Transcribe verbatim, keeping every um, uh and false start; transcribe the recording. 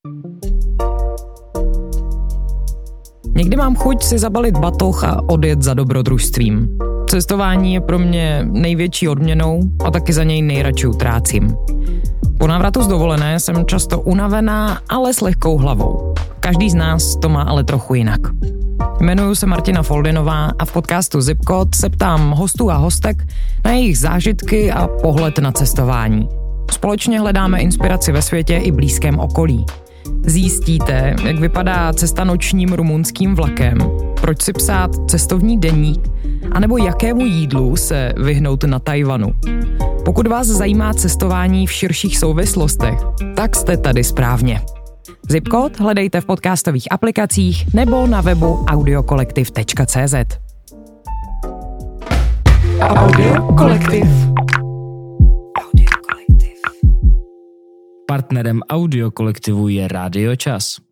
Někdy mám chuť si zabalit batoh a odjet za dobrodružstvím. Cestování je pro mě největší odměnou a taky za něj nejradši utrácím. Po návratu z dovolené jsem často unavená, ale s lehkou hlavou. Každý z nás to má ale trochu jinak. Jmenuji se Martina Foldinová a v podcastu Zipcode se ptám hostů a hostek na jejich zážitky a pohled na cestování. Společně hledáme inspiraci ve světě i blízkém okolí. Zjistíte, jak vypadá cesta nočním rumunským vlakem, proč si psát cestovní deník, anebo jakému jídlu se vyhnout na Tajvanu. Pokud vás zajímá cestování v širších souvislostech, tak jste tady správně. Zipcode hledejte v podcastových aplikacích nebo na webu audiokolektiv tečka cé zet. Audiokolektiv. Partnerem Audiokolektivu je Rádio Čas.